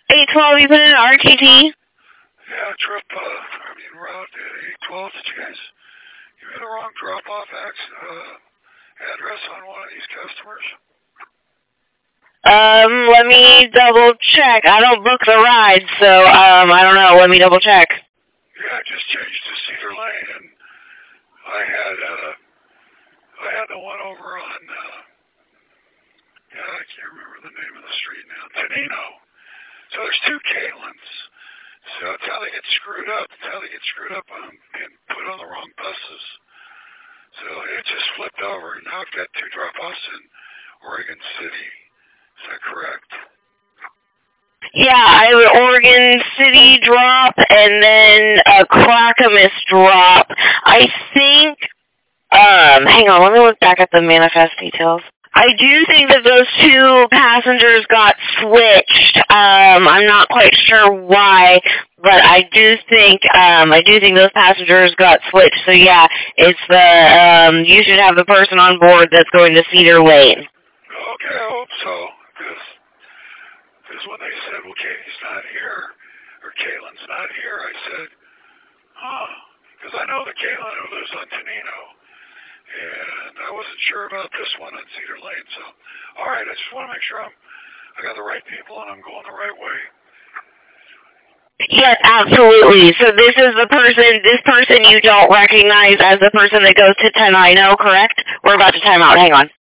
812, you put in RTT? Yeah, route 812. Did you guys give me the wrong drop-off address on one of these customers? Let me double check. I don't book the ride, so, I don't know. Let me double check. Yeah, I just changed to Cedar Lane, and I had the one over on, I can't remember the name of the street now, Tenino. So there's two Caylins. So that's how they get screwed up. That's how they get screwed up on being put on the wrong buses. So it just flipped over, and now I've got two drop-offs in Oregon City. Is that correct? Yeah, I have an Oregon City drop and then a Clackamas drop. I think, hang on, let me look back at the manifest details. I do think that those two passengers got switched. I'm not quite sure why, but I do think those passengers got switched. So yeah, it's the, you should have the person on board that's going to Cedar Lane. Okay, I hope so. Because when they said, well, Katie's not here, or Kaylin's not here, I said, because I know the Kaylin who lives on Tenino, and I wasn't sure about this one on Cedar Lane, so, all right, I just want to make sure I got the right people and I'm going the right way. Yes, absolutely. So this person you don't recognize as the person that goes to Tenino, correct? We're about to time out, hang on.